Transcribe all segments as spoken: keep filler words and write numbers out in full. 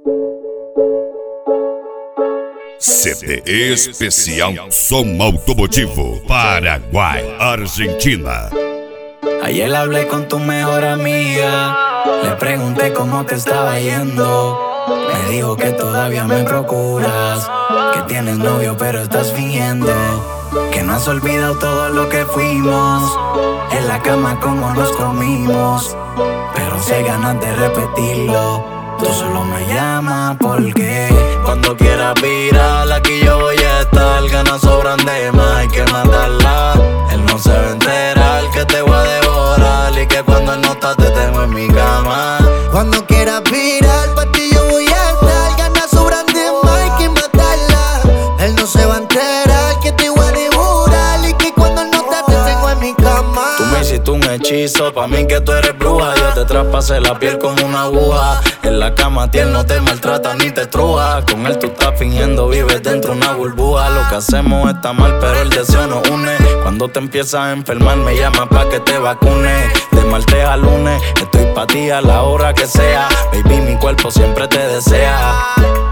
C D especial Som Automotivo, Paraguay, Argentina. Ayer hablé con tu mejor amiga, le pregunté cómo te estaba yendo. Me dijo que todavía me procuras, que tienes novio pero estás fingiendo, que no has olvidado todo lo que fuimos, en la cama como nos comimos. Pero si hay ganas de repetirlo, tú solo me llamas porque cuando quieras viral aquí yo voy a estar. Ganas sobran de más, hay que matarla. Él no se va a enterar que te voy a devorar y que cuando él no está te tengo en mi cama. Cuando quieras viral pa' ti yo voy a estar. Ganas sobran de más, hay que matarla. Él no se va a enterar que te voy a devorar y que cuando él no está te tengo en mi cama. Tú me hiciste un hechizo, pa' mí que tú eres bruja. Yo te traspasé la piel como una aguja. En la cama ti él no te maltrata ni te estruja. Con él tú estás fingiendo, vives dentro de una burbuja. Lo que hacemos está mal, pero el deseo nos une. Cuando te empiezas a enfermar me llamas pa' que te vacune. De martes a lunes estoy pa' ti a la hora que sea. Baby, mi cuerpo siempre te desea.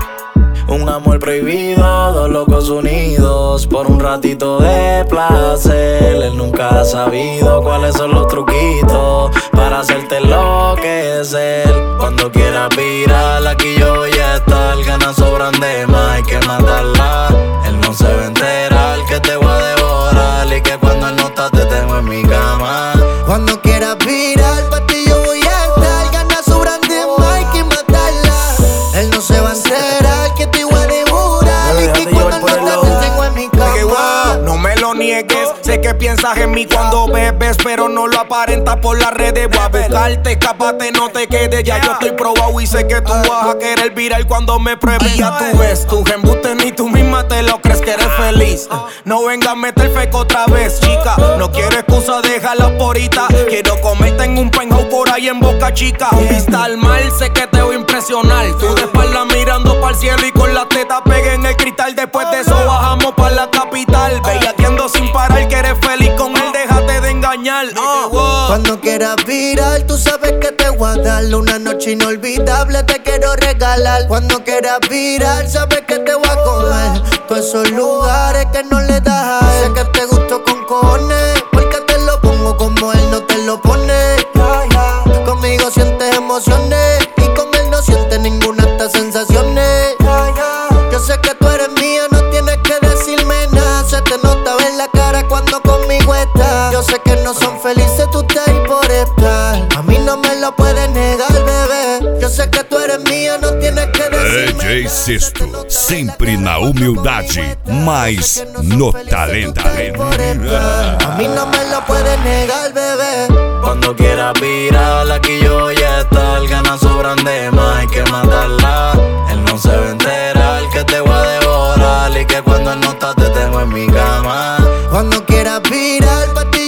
Un amor prohibido, dos locos unidos por un ratito de placer. Él nunca ha sabido cuáles son los truquitos para hacerte enloquecer. Cuando quieras viral aquí yo voy a estar. Ganas sobran de más, hay que matarla. Él no se va a enterar que te voy a devorar y que cuando él no está te tengo en mi cama. Cuando quieras viral pa' ti yo voy a estar. Ganas sobran de más, hay que matarla. Él no se va a enterar que te voy a devorar y que cuando él no está te tengo en mi cama. No me lo niegues, sé que piensas en mí cuando bebes, pero no lo aparentas por las redes. Voy a buscarte, escápate, no te quedes. Ya yo estoy probado y sé que tú vas a querer viral cuando me pruebes. Ya tú ves, tus embustes ni tú misma te lo crees que eres feliz. No vengas a meter feco otra vez, chica. No quiero excusa, déjala por ahorita. Quiero comerte en un penthouse por ahí en Boca Chica. Vista al mal, sé que te voy a impresionar. Tú de espalda mirando para el cielo y con la teta pegué en el cristal. Después de eso bajamos para la capital. Bellaqueando sin parar, que eres feliz con él, déjate de engañar. uh, wow. Cuando quieras viral, tú sabes que te voy a dar una noche inolvidable, te quiero regalar. Cuando quieras viral, sabes que te voy a comer todos esos lugares que no le das a él. Sé que te gusto con cojones, porque te lo pongo como él no te lo pone. Conmigo sientes emociones y con él no sientes ninguna de estas sensaciones. Yo sé que tú eres mía, no tienes que decirme nada. Se te nota en la cara cuando conmigo estás. Yo sé que no son felices, tú estás ahí por estar. A mí no me lo puedes negar, bebé. Yo sé que tú eres mía, no tienes que decirme nada. D J Sesto, sempre na humildade, mas no talento. A mí no me lo puedes negar, bebé. Cuando quieras viral aquí yo voy a estar. Ganas sobran de más, hay que matarla. Él no se va a enterar que te voy a devorar y que cuando él no está te tengo en mi cama. Cuando quieras viral pa' ti